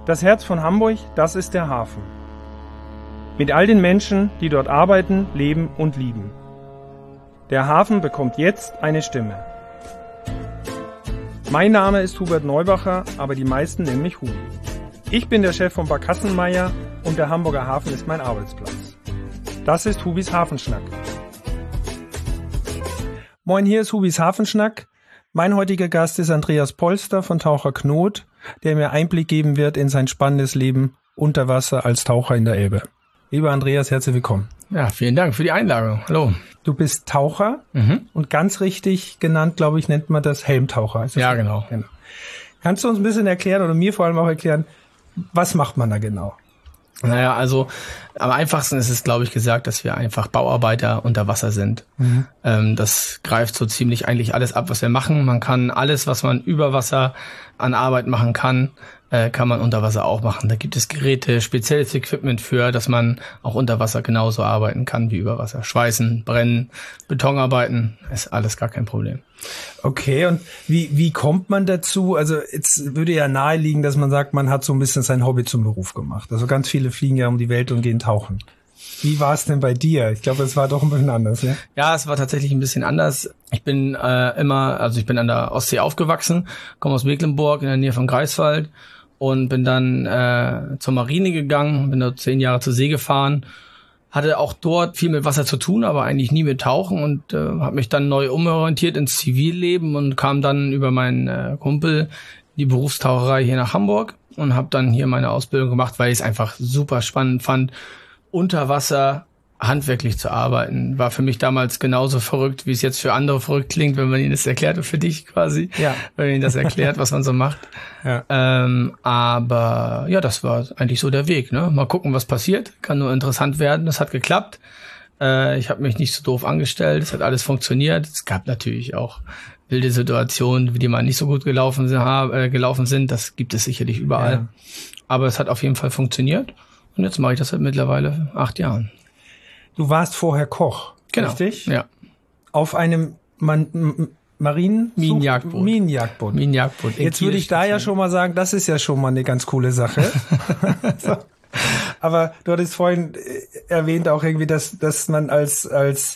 Das Herz von Hamburg, das ist der Hafen. Mit all den Menschen, die dort arbeiten, leben und lieben. Der Hafen bekommt jetzt eine Stimme. Mein Name ist Hubert Neubacher, aber die meisten nennen mich Hubi. Ich bin der Chef von Barkassenmeier und der Hamburger Hafen ist mein Arbeitsplatz. Das ist Hubis Hafenschnack. Moin, hier ist Hubis Hafenschnack. Mein heutiger Gast ist Andreas Polster von Taucher Knot, der mir Einblick geben wird in sein spannendes Leben unter Wasser als Taucher in der Elbe. Lieber Andreas, herzlich willkommen. Ja, vielen Dank für die Einladung. Hallo. Du bist Taucher und ganz richtig genannt, glaube ich, nennt man das Helmtaucher. Ist das ja, so? genau. Kannst du uns ein bisschen erklären oder mir vor allem auch erklären, was macht man da genau? Naja, also am einfachsten ist es, glaube ich, gesagt, dass wir einfach Bauarbeiter unter Wasser sind. Das greift so ziemlich eigentlich alles ab, was wir machen. Man kann alles, was man über Wasser an Arbeit machen kann man unter Wasser auch machen. Da gibt es Geräte, spezielles Equipment für, dass man auch unter Wasser genauso arbeiten kann wie über Wasser. Schweißen, brennen, Betonarbeiten, ist alles gar kein Problem. Okay, und wie kommt man dazu? Also jetzt würde ja naheliegen, dass man sagt, man hat so ein bisschen sein Hobby zum Beruf gemacht. Also ganz viele fliegen ja um die Welt und gehen tauchen. Wie war es denn bei dir? Ich glaube, es war doch ein bisschen anders, ja? Ja, es war tatsächlich ein bisschen anders. Ich bin ich bin an der Ostsee aufgewachsen, komme aus Mecklenburg in der Nähe von Greifswald und bin dann zur Marine gegangen, bin dort 10 Jahre zur See gefahren, hatte auch dort viel mit Wasser zu tun, aber eigentlich nie mit Tauchen und habe mich dann neu umorientiert ins Zivilleben und kam dann über meinen Kumpel in die Berufstaucherei hier nach Hamburg und habe dann hier meine Ausbildung gemacht, weil ich es einfach super spannend fand, unter Wasser handwerklich zu arbeiten. War für mich damals genauso verrückt, wie es jetzt für andere verrückt klingt, wenn man ihnen das erklärt, und für dich quasi, ja. Wenn man ihnen das erklärt, was man so macht. Ja. Aber ja, das war eigentlich so der Weg. Ne? Mal gucken, was passiert. Kann nur interessant werden. Das hat geklappt. Ich habe mich nicht so doof angestellt. Es hat alles funktioniert. Es gab natürlich auch wilde Situationen, die mal nicht so gut gelaufen sind. Das gibt es sicherlich überall. Ja. Aber es hat auf jeden Fall funktioniert. Und jetzt mache ich das seit mittlerweile 8 Jahren. Du warst vorher Koch, genau. Richtig? Ja. Auf einem Minenjagdboot. Jetzt würde ich da ja schon mal sagen, das ist ja schon mal eine ganz coole Sache. So. Aber du hattest vorhin erwähnt auch irgendwie, dass man als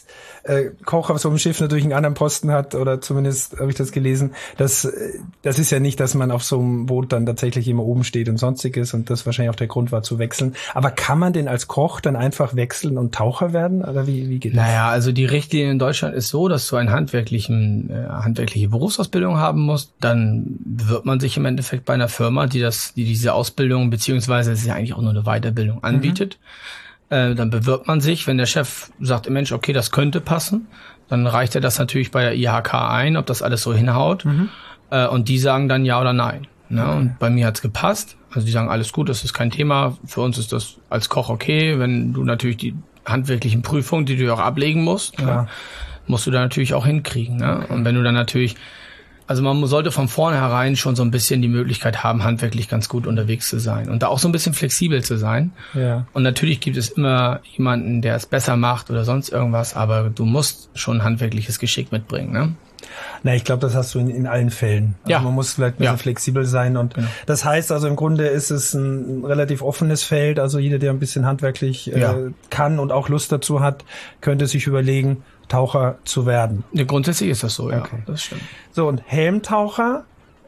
Koch auf so einem Schiff natürlich einen anderen Posten hat, oder zumindest habe ich das gelesen. Das ist ja nicht, dass man auf so einem Boot dann tatsächlich immer oben steht und sonstiges, und das wahrscheinlich auch der Grund war zu wechseln. Aber kann man denn als Koch dann einfach wechseln und Taucher werden? Oder wie geht das? Naja, also die Richtlinie in Deutschland ist so, dass du eine handwerkliche Berufsausbildung haben musst. Dann bewirbt man sich im Endeffekt bei einer Firma, die diese Ausbildung, beziehungsweise es ist ja eigentlich auch nur eine Weiterbildung anbietet. Dann bewirbt man sich, wenn der Chef sagt, Mensch, okay, das könnte passen, dann reicht er das natürlich bei der IHK ein, ob das alles so hinhaut. Und die sagen dann ja oder nein. Ne? Okay. Und bei mir hat's gepasst. Also die sagen, alles gut, das ist kein Thema. Für uns ist das als Koch okay. Wenn du natürlich die handwerklichen Prüfungen, die du auch ablegen musst, ne, musst du da natürlich auch hinkriegen. Ne? Und wenn du dann natürlich, also man sollte von vornherein schon so ein bisschen die Möglichkeit haben, handwerklich ganz gut unterwegs zu sein und da auch so ein bisschen flexibel zu sein. Ja. Und natürlich gibt es immer jemanden, der es besser macht oder sonst irgendwas, aber du musst schon handwerkliches Geschick mitbringen, ne? Na, ich glaube, das hast du in allen Fällen. Also ja. Man muss vielleicht ein bisschen flexibel sein, und das heißt also im Grunde ist es ein relativ offenes Feld. Also jeder, der ein bisschen handwerklich kann und auch Lust dazu hat, könnte sich überlegen, Taucher zu werden. Ja, grundsätzlich ist das so, ja. Okay. Das stimmt. So, und Helmtaucher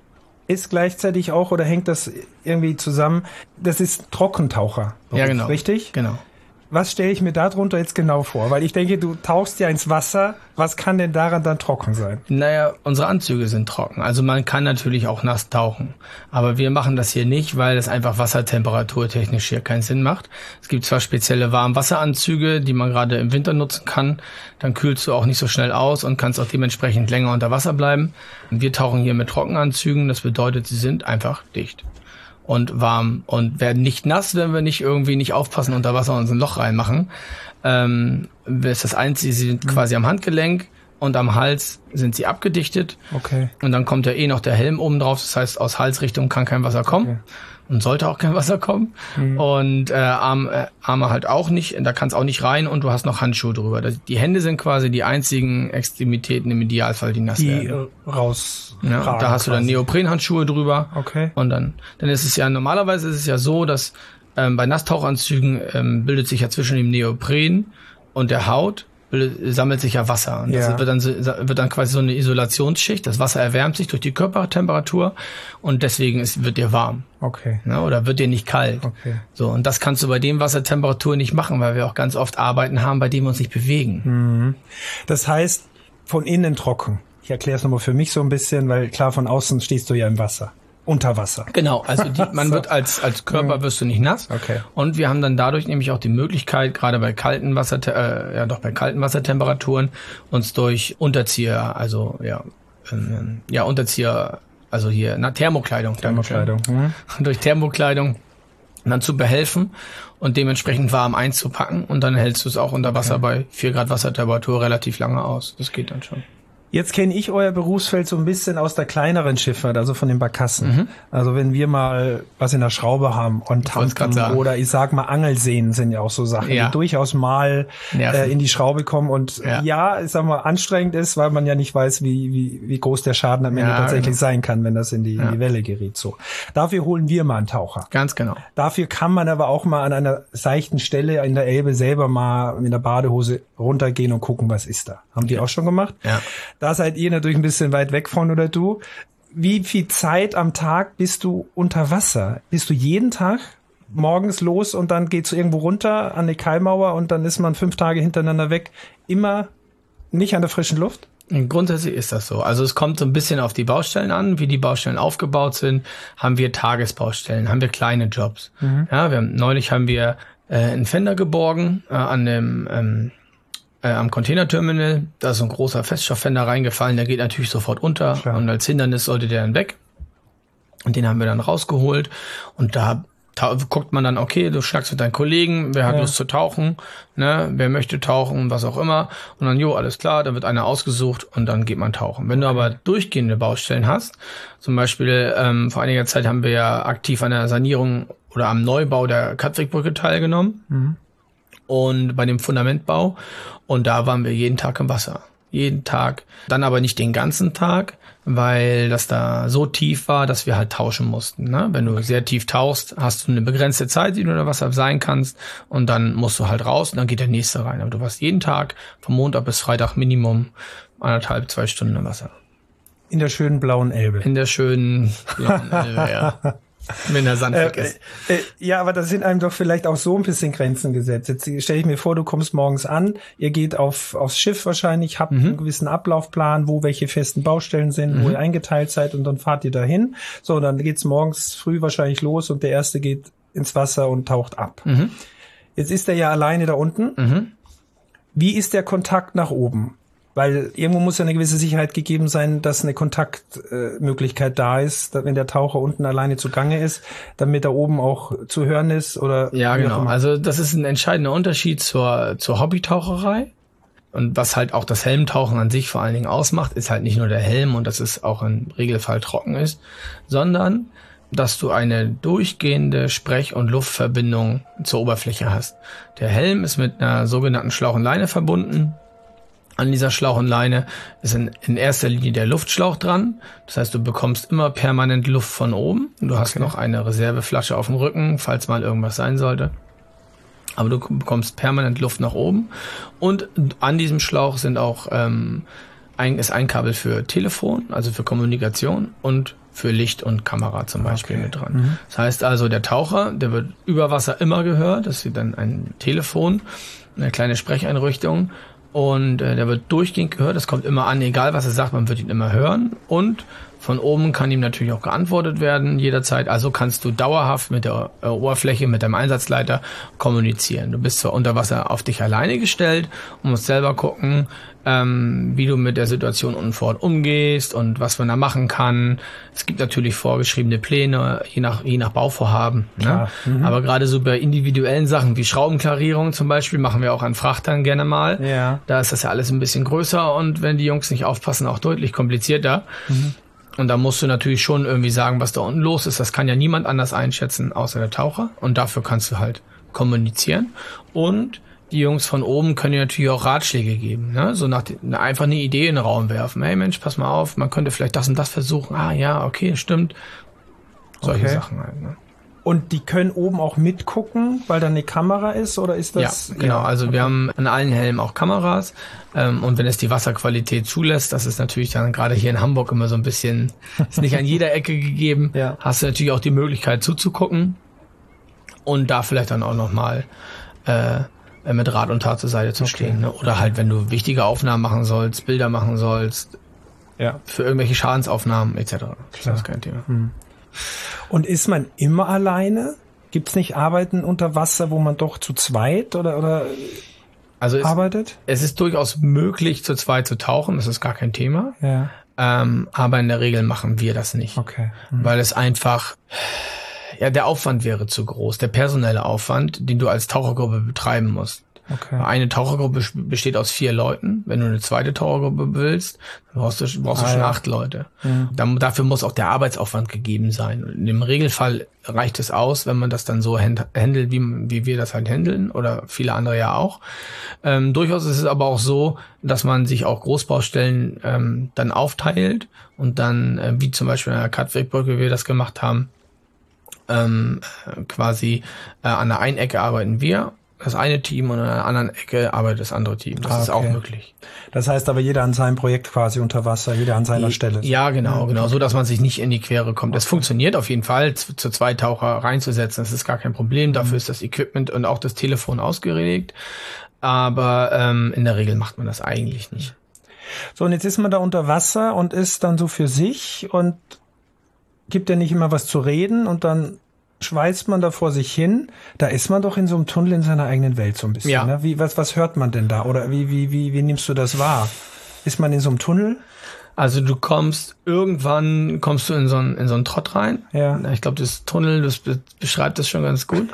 ist gleichzeitig auch, oder hängt das irgendwie zusammen? Das ist Trockentaucher. Ja, genau. Richtig? Genau. Was stelle ich mir darunter jetzt genau vor? Weil ich denke, du tauchst ja ins Wasser. Was kann denn daran dann trocken sein? Naja, unsere Anzüge sind trocken. Also man kann natürlich auch nass tauchen. Aber wir machen das hier nicht, weil es einfach wassertemperaturtechnisch hier keinen Sinn macht. Es gibt zwar spezielle Warmwasseranzüge, die man gerade im Winter nutzen kann. Dann kühlst du auch nicht so schnell aus und kannst auch dementsprechend länger unter Wasser bleiben. Und wir tauchen hier mit Trockenanzügen. Das bedeutet, sie sind einfach dicht und warm und werden nicht nass, wenn wir nicht aufpassen, unter Wasser uns ein Loch reinmachen. Ist das Einzige, sie sind quasi am Handgelenk, und am Hals sind sie abgedichtet. Okay. Und dann kommt ja noch der Helm oben drauf. Das heißt, aus Halsrichtung kann kein Wasser kommen. Okay. Und sollte auch kein Wasser kommen. Und Arme halt auch nicht. Da kann es auch nicht rein. Und du hast noch Handschuhe drüber. Die Hände sind quasi die einzigen Extremitäten im Idealfall, die nass werden. Rausragen. Da hast du dann Neoprenhandschuhe drüber. Okay. Und dann ist es ja, normalerweise ist es ja so, dass bei Nasstauchanzügen bildet sich ja zwischen dem Neopren und der Haut sammelt sich ja Wasser. Und das wird dann quasi so eine Isolationsschicht. Das Wasser erwärmt sich durch die Körpertemperatur und deswegen wird dir warm. Okay. Ja, oder wird dir nicht kalt. Okay. So, und das kannst du bei dem Wassertemperatur nicht machen, weil wir auch ganz oft Arbeiten haben, bei denen wir uns nicht bewegen. Mhm. Das heißt, von innen trocken. Ich erkläre es nochmal für mich so ein bisschen, weil klar, von außen stehst du ja im Wasser. Unter Wasser. Genau, also man wird als Körper wirst du nicht nass. Okay. Und wir haben dann dadurch nämlich auch die Möglichkeit, gerade bei kalten Wassertemperaturen, uns durch Unterzieher, Thermokleidung. Durch Thermokleidung dann zu behelfen und dementsprechend warm einzupacken und dann hältst du es auch unter Wasser bei 4 Grad Wassertemperatur relativ lange aus. Das geht dann schon. Jetzt kenne ich euer Berufsfeld so ein bisschen aus der kleineren Schifffahrt, also von den Barkassen. Also wenn wir mal was in der Schraube haben, oder ich sag mal Angelseen sind ja auch so Sachen, die durchaus mal in die Schraube kommen und ich sag mal anstrengend ist, weil man ja nicht weiß, wie groß der Schaden am Ende tatsächlich sein kann, wenn das in die Welle gerät. So. Dafür holen wir mal einen Taucher. Ganz genau. Dafür kann man aber auch mal an einer seichten Stelle in der Elbe selber mal mit der Badehose runtergehen und gucken, was ist da. Haben die auch schon gemacht? Ja. Da seid ihr natürlich ein bisschen weit weg von, oder du. Wie viel Zeit am Tag bist du unter Wasser? Bist du jeden Tag morgens los und dann geht's irgendwo runter an die Kaimauer und dann ist man 5 Tage hintereinander weg? Immer nicht an der frischen Luft? Grundsätzlich ist das so. Also es kommt so ein bisschen auf die Baustellen an, wie die Baustellen aufgebaut sind. Haben wir Tagesbaustellen, haben wir kleine Jobs. Ja, neulich haben wir einen Fender geborgen am Containerterminal. Da ist so ein großer Feststofffender reingefallen, der geht natürlich sofort unter. Klar. Und als Hindernis sollte der dann weg. Und den haben wir dann rausgeholt. Und da guckt man dann, okay, du schnackst mit deinen Kollegen, wer hat Lust zu tauchen, ne, wer möchte tauchen, was auch immer. Und dann, alles klar, dann wird einer ausgesucht und dann geht man tauchen. Wenn du aber durchgehende Baustellen hast, zum Beispiel vor einiger Zeit haben wir ja aktiv an der Sanierung oder am Neubau der Katwigbrücke teilgenommen. Und bei dem Fundamentbau. Und da waren wir jeden Tag im Wasser. Jeden Tag. Dann aber nicht den ganzen Tag, weil das da so tief war, dass wir halt tauschen mussten. Ne? Wenn du sehr tief tauchst, hast du eine begrenzte Zeit, die du unter Wasser sein kannst. Und dann musst du halt raus und dann geht der nächste rein. Aber du warst jeden Tag von Montag bis Freitag Minimum 1,5-2 Stunden im Wasser. In der schönen blauen Elbe. In der schönen blauen Elbe, ja. Wenn der Sand weg ist. Aber da sind einem doch vielleicht auch so ein bisschen Grenzen gesetzt. Jetzt stelle ich mir vor, du kommst morgens an, ihr geht aufs Schiff wahrscheinlich, habt einen gewissen Ablaufplan, wo welche festen Baustellen sind, wo ihr eingeteilt seid und dann fahrt ihr dahin. So, dann geht's morgens früh wahrscheinlich los und der Erste geht ins Wasser und taucht ab. Jetzt ist er ja alleine da unten. Wie ist der Kontakt nach oben? Weil irgendwo muss ja eine gewisse Sicherheit gegeben sein, dass eine Kontaktmöglichkeit da ist, wenn der Taucher unten alleine zugange ist, damit da oben auch zu hören ist oder. Ja, genau. Also das ist ein entscheidender Unterschied zur Hobbytaucherei. Und was halt auch das Helmtauchen an sich vor allen Dingen ausmacht, ist halt nicht nur der Helm und dass es auch im Regelfall trocken ist, sondern dass du eine durchgehende Sprech- und Luftverbindung zur Oberfläche hast. Der Helm ist mit einer sogenannten Schlauch und Leine verbunden. An dieser Schlauch und Leine ist in erster Linie der Luftschlauch dran. Das heißt, du bekommst immer permanent Luft von oben. Du hast noch eine Reserveflasche auf dem Rücken, falls mal irgendwas sein sollte. Aber du bekommst permanent Luft nach oben. Und an diesem Schlauch sind auch ist ein Kabel für Telefon, also für Kommunikation und für Licht und Kamera zum Beispiel mit dran. Das heißt also, der Taucher, der wird über Wasser immer gehört. Das ist dann ein Telefon, eine kleine Sprecheinrichtung. Und der wird durchgehend gehört, das kommt immer an, egal was er sagt, man wird ihn immer hören. Und Von oben kann ihm natürlich auch geantwortet werden jederzeit. Also kannst du dauerhaft mit der Oberfläche, mit deinem Einsatzleiter kommunizieren. Du bist zwar unter Wasser auf dich alleine gestellt und musst selber gucken, wie du mit der Situation unten vor Ort umgehst und was man da machen kann. Es gibt natürlich vorgeschriebene Pläne, je nach Bauvorhaben. Ne? Aber gerade so bei individuellen Sachen wie Schraubenklarierung zum Beispiel machen wir auch an Frachtern gerne mal. Ja. Da ist das ja alles ein bisschen größer und wenn die Jungs nicht aufpassen, auch deutlich komplizierter. Und da musst du natürlich schon irgendwie sagen, was da unten los ist. Das kann ja niemand anders einschätzen, außer der Taucher. Und dafür kannst du halt kommunizieren. Und die Jungs von oben können dir natürlich auch Ratschläge geben. Ne? So einfach eine Idee in den Raum werfen. Hey Mensch, pass mal auf, man könnte vielleicht das und das versuchen. Ah ja, okay, stimmt. Solche Sachen halt. Ne? Und die können oben auch mitgucken, weil da eine Kamera ist, oder ist das? Ja, genau. Also wir haben an allen Helmen auch Kameras. Und wenn es die Wasserqualität zulässt, das ist natürlich dann gerade hier in Hamburg immer so ein bisschen, ist nicht an jeder Ecke gegeben, hast du natürlich auch die Möglichkeit zuzugucken und da vielleicht dann auch nochmal mit Rat und Tat zur Seite zu stehen. Ne? Oder halt, wenn du wichtige Aufnahmen machen sollst, Bilder machen sollst, für irgendwelche Schadensaufnahmen etc. Das ist kein Thema. Und ist man immer alleine? Gibt's nicht Arbeiten unter Wasser, wo man doch zu zweit oder arbeitet? Es ist durchaus möglich, zu zweit zu tauchen, das ist gar kein Thema. Ja. Aber in der Regel machen wir das nicht. Okay. Weil es einfach, der Aufwand wäre zu groß, der personelle Aufwand, den du als Tauchergruppe betreiben musst. Okay. Eine Tauchergruppe besteht aus 4 Leuten. Wenn du eine zweite Tauchergruppe willst, dann brauchst du schon 8 Leute. Dafür muss auch der Arbeitsaufwand gegeben sein. Und im Regelfall reicht es aus, wenn man das dann so handelt, wie wir das halt handeln oder viele andere ja auch. Durchaus ist es aber auch so, dass man sich auch Großbaustellen dann aufteilt und dann, wie zum Beispiel an der Katwegbrücke, wie wir das gemacht haben, quasi an der einen Ecke arbeiten wir, das eine Team, und an der anderen Ecke arbeitet das andere Team. Das ist auch möglich. Das heißt aber, jeder an seinem Projekt quasi unter Wasser, jeder an seiner Stelle. Ja, genau, so dass man sich nicht in die Quere kommt. Es funktioniert auf jeden Fall, zu 2 Taucher reinzusetzen. Das ist gar kein Problem. Dafür ist das Equipment und auch das Telefon ausgelegt. Aber in der Regel macht man das eigentlich nicht. So, und jetzt ist man da unter Wasser und ist dann so für sich und gibt ja nicht immer was zu reden und dann schweißt man da vor sich hin. Da ist man doch in so einem Tunnel in seiner eigenen Welt so ein bisschen. Ja. Ne? Was hört man denn da? Oder wie nimmst du das wahr? Ist man in so einem Tunnel? Also irgendwann kommst du in so einen Trott rein. Ja. Ich glaube, das Tunnel, das beschreibt das schon ganz gut.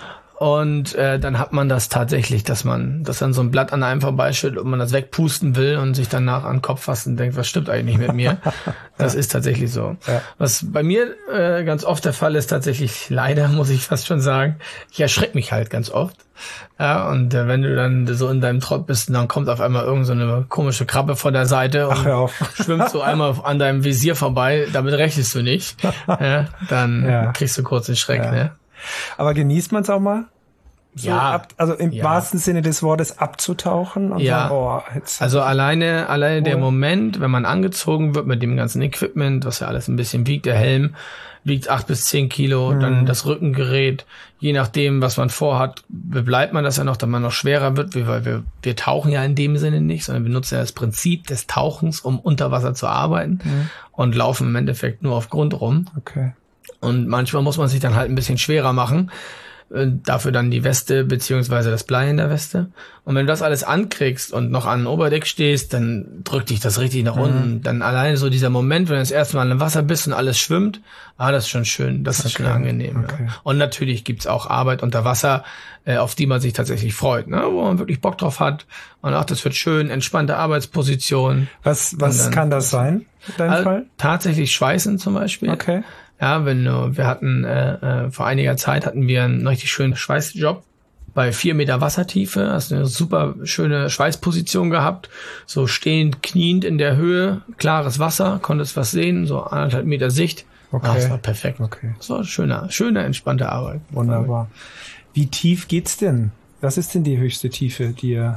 Und dann hat man das tatsächlich, dass dann so ein Blatt an einem vorbeischüttet und man das wegpusten will und sich danach an den Kopf fasst und denkt, was stimmt eigentlich mit mir? Das ist tatsächlich so. Ja. Was bei mir ganz oft der Fall ist, tatsächlich, leider muss ich fast schon sagen, ich erschrecke mich halt ganz oft. Ja, und wenn du dann so in deinem Trott bist, dann kommt auf einmal irgend so eine komische Krabbe von der Seite und schwimmt so einmal an deinem Visier vorbei, damit rechnest du nicht. Ja, dann kriegst du kurz den Schreck, ne? Aber genießt man es auch mal? So ja. Also im wahrsten Sinne des Wortes abzutauchen? Und sagen, also alleine der Moment, wenn man angezogen wird mit dem ganzen Equipment, was ja alles ein bisschen wiegt, der Helm wiegt 8 bis 10 Kilo, dann das Rückengerät, je nachdem, was man vorhat, bleibt man das ja noch, dass man noch schwerer wird, weil wir tauchen ja in dem Sinne nicht, sondern wir nutzen ja das Prinzip des Tauchens, um unter Wasser zu arbeiten und laufen im Endeffekt nur auf Grund rum. Okay. Und manchmal muss man sich dann halt ein bisschen schwerer machen. Dafür dann die Weste beziehungsweise das Blei in der Weste. Und wenn du das alles ankriegst und noch an Oberdeck stehst, dann drückt dich das richtig nach unten. Dann alleine so dieser Moment, wenn du das erste Mal im Wasser bist und alles schwimmt, das ist schon schön, das ist schon angenehm. Okay. Ja. Und natürlich gibt's auch Arbeit unter Wasser, auf die man sich tatsächlich freut, ne? Wo man wirklich Bock drauf hat. Und das wird schön, entspannte Arbeitsposition. Was kann das sein in deinem Fall? Tatsächlich Schweißen zum Beispiel. Okay. Ja, wir hatten vor einiger Zeit einen richtig schönen Schweißjob bei 4 Meter Wassertiefe, hast eine super schöne Schweißposition gehabt, so stehend, kniend in der Höhe, klares Wasser, konntest was sehen, so 1,5 Meter Sicht. Okay. Das war perfekt. Okay. Das war schöne, entspannte Arbeit. Wunderbar. Wie tief geht's denn? Was ist denn die höchste Tiefe,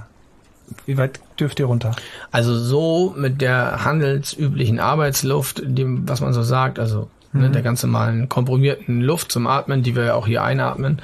wie weit dürft ihr runter? Also so mit der handelsüblichen Arbeitsluft, dem, was man so sagt, also der ganz normalen komprimierten Luft zum Atmen, die wir ja auch hier einatmen,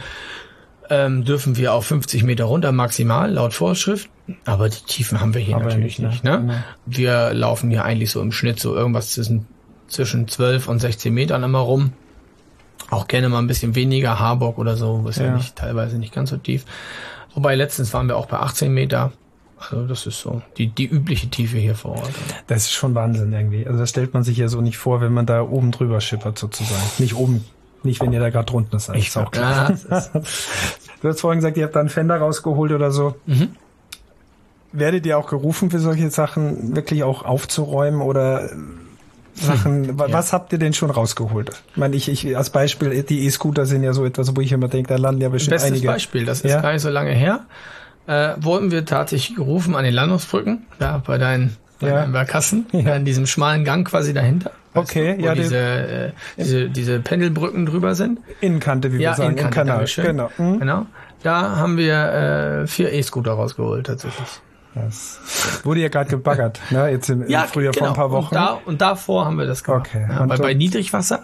dürfen wir auf 50 Meter runter maximal, laut Vorschrift. Aber die Tiefen haben wir hier natürlich nicht. Ne? Wir laufen hier eigentlich so im Schnitt so irgendwas zwischen zwischen 12 und 16 Metern immer rum. Auch gerne mal ein bisschen weniger, Harburg oder so, ist ja nicht, teilweise nicht ganz so tief. Wobei letztens waren wir auch bei 18 Meter. Also das ist so die übliche Tiefe hier vor Ort. Das ist schon Wahnsinn irgendwie. Also das stellt man sich ja so nicht vor, wenn man da oben drüber schippert sozusagen. Nicht oben, nicht wenn ihr da gerade drunter seid. Ist auch klar. Du hast vorhin gesagt, ihr habt da einen Fender rausgeholt oder so. Mhm. Werdet ihr auch gerufen für solche Sachen wirklich auch aufzuräumen oder Sachen, was habt ihr denn schon rausgeholt? Ich meine, ich als Beispiel, die E-Scooter sind ja so etwas, wo ich immer denke, da landen ja bestimmt einige. Bestes Beispiel, das ist gar nicht so lange her. Wurden wir tatsächlich gerufen an den Landungsbrücken, da bei deinen Barkassen, in diesem schmalen Gang quasi dahinter. Okay, weißt du, wo diese Pendelbrücken drüber sind. Innenkante, wie wir sagen, im Kanal. Genau. Genau. Da haben wir 4 E-Scooter rausgeholt tatsächlich. Das wurde ja gerade gebaggert, ne? Jetzt im Frühjahr vor ein paar Wochen. Und davor haben wir das gemacht. Okay. Ja, bei Niedrigwasser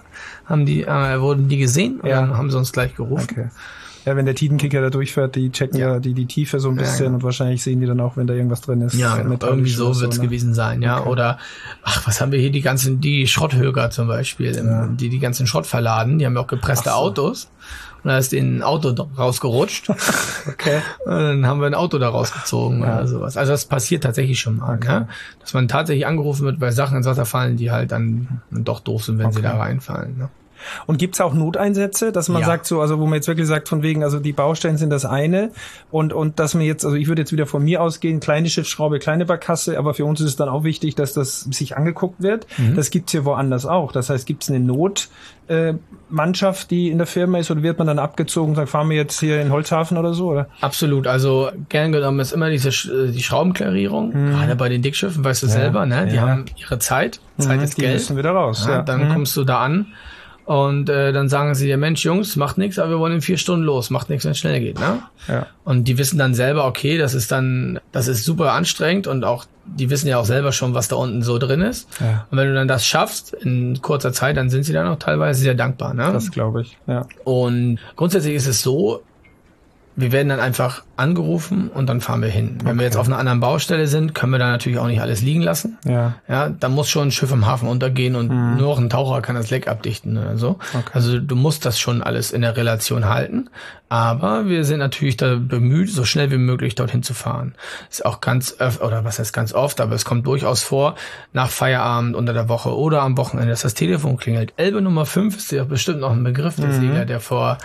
wurden die gesehen und dann haben sie uns gleich gerufen. Okay. Ja, wenn der Tidenkicker da durchfährt, die checken ja die Tiefe so ein bisschen und wahrscheinlich sehen die dann auch, wenn da irgendwas drin ist. Ja, irgendwie so wird's gewesen sein, ja. Okay. Oder, was haben wir hier, die Schrotthöger zum Beispiel, die ganzen Schrott verladen, die haben ja auch gepresste Autos. Und da ist denen ein Auto rausgerutscht. Okay. Und dann haben wir ein Auto da rausgezogen oder sowas. Also das passiert tatsächlich schon mal, ne? Dass man tatsächlich angerufen wird, weil Sachen ins Wasser fallen, die halt dann doch doof sind, wenn sie da reinfallen, ne? Und gibt's auch Noteinsätze, dass man sagt so, also wo man jetzt wirklich sagt von wegen, also die Baustellen sind das eine und dass man jetzt, also ich würde jetzt wieder von mir ausgehen, kleine Schiffsschraube, kleine Barkasse, aber für uns ist es dann auch wichtig, dass das sich angeguckt wird. Mhm. Das gibt's hier woanders auch. Das heißt, gibt's eine Notmannschaft, die in der Firma ist, oder wird man dann abgezogen und sagt, fahren wir jetzt hier in Holzhafen oder so, oder? Absolut. Also gern genommen ist immer die Schraubenklarierung, gerade bei den Dickschiffen, weißt du selber, ne? Die haben ihre Zeit ist die Geld. Müssen wieder raus. Dann kommst du da an. Und dann sagen sie dir, Mensch, Jungs, macht nichts, aber wir wollen in 4 Stunden los. Macht nichts, wenn es schnell geht, ne? Ja. Und die wissen dann selber, okay, das ist super anstrengend und auch, die wissen ja auch selber schon, was da unten so drin ist. Ja. Und wenn du dann das schaffst in kurzer Zeit, dann sind sie dann auch teilweise sehr dankbar, ne? Das glaube ich, ja. Und grundsätzlich ist es so, wir werden dann einfach angerufen und dann fahren wir hin. Wenn wir jetzt auf einer anderen Baustelle sind, können wir da natürlich auch nicht alles liegen lassen. Ja. Ja, da muss schon ein Schiff im Hafen untergehen und nur noch ein Taucher kann das Leck abdichten oder so. Okay. Also du musst das schon alles in der Relation halten. Aber wir sind natürlich da bemüht, so schnell wie möglich dorthin zu fahren. Ist auch ganz oder was heißt ganz oft, aber es kommt durchaus vor, nach Feierabend, unter der Woche oder am Wochenende, dass das Telefon klingelt. Elbe Nummer 5 ist ja bestimmt noch ein Begriff, der Segler, der vor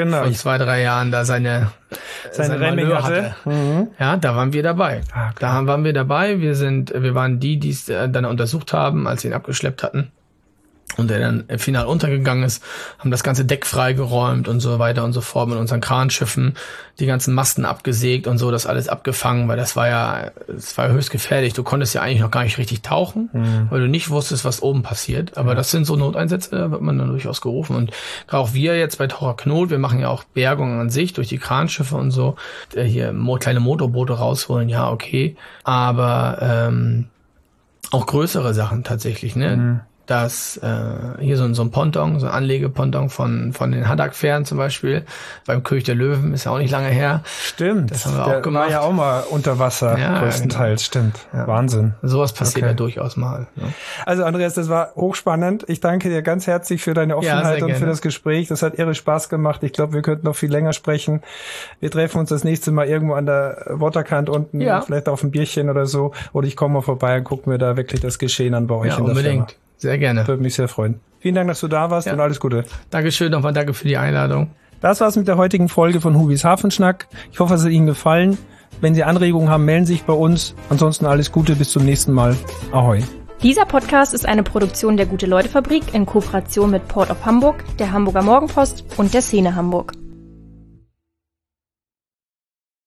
2-3 Jahren da seine Remming hatte. Ja, da waren wir dabei. Da waren wir dabei. Wir waren die es dann untersucht haben, als sie ihn abgeschleppt hatten. Und der dann final untergegangen ist, haben das ganze Deck freigeräumt und so weiter und so fort mit unseren Kranschiffen, die ganzen Masten abgesägt und so, das alles abgefangen, weil das war ja höchst gefährlich. Du konntest ja eigentlich noch gar nicht richtig tauchen, weil du nicht wusstest, was oben passiert. Aber das sind so Noteinsätze, da wird man dann durchaus gerufen. Und gerade auch wir jetzt bei Taucher Knot, wir machen ja auch Bergungen an sich durch die Kranschiffe und so, hier kleine Motorboote rausholen, ja, okay. Aber auch größere Sachen tatsächlich, ne? Dass hier so ein Ponton, so ein Anlegeponton von den Haddock-Fähren zum Beispiel, beim König der Löwen, ist ja auch nicht lange her. Stimmt. Das haben wir auch gemacht. War ja auch mal unter Wasser, größtenteils, stimmt. Ja. Wahnsinn. Sowas passiert ja durchaus mal. Ja. Also Andreas, das war hochspannend. Ich danke dir ganz herzlich für deine Offenheit und für das Gespräch. Das hat irre Spaß gemacht. Ich glaube, wir könnten noch viel länger sprechen. Wir treffen uns das nächste Mal irgendwo an der Waterkant unten, vielleicht auf ein Bierchen oder so. Oder ich komme mal vorbei und gucke mir da wirklich das Geschehen an bei euch in der unbedingt. Firma. Sehr gerne. Würde mich sehr freuen. Vielen Dank, dass du da warst und alles Gute. Dankeschön, nochmal danke für die Einladung. Das war's mit der heutigen Folge von Hubis Hafenschnack. Ich hoffe, es hat Ihnen gefallen. Wenn Sie Anregungen haben, melden Sie sich bei uns. Ansonsten alles Gute, bis zum nächsten Mal. Ahoi. Dieser Podcast ist eine Produktion der Gute-Leute-Fabrik in Kooperation mit Port of Hamburg, der Hamburger Morgenpost und der Szene Hamburg.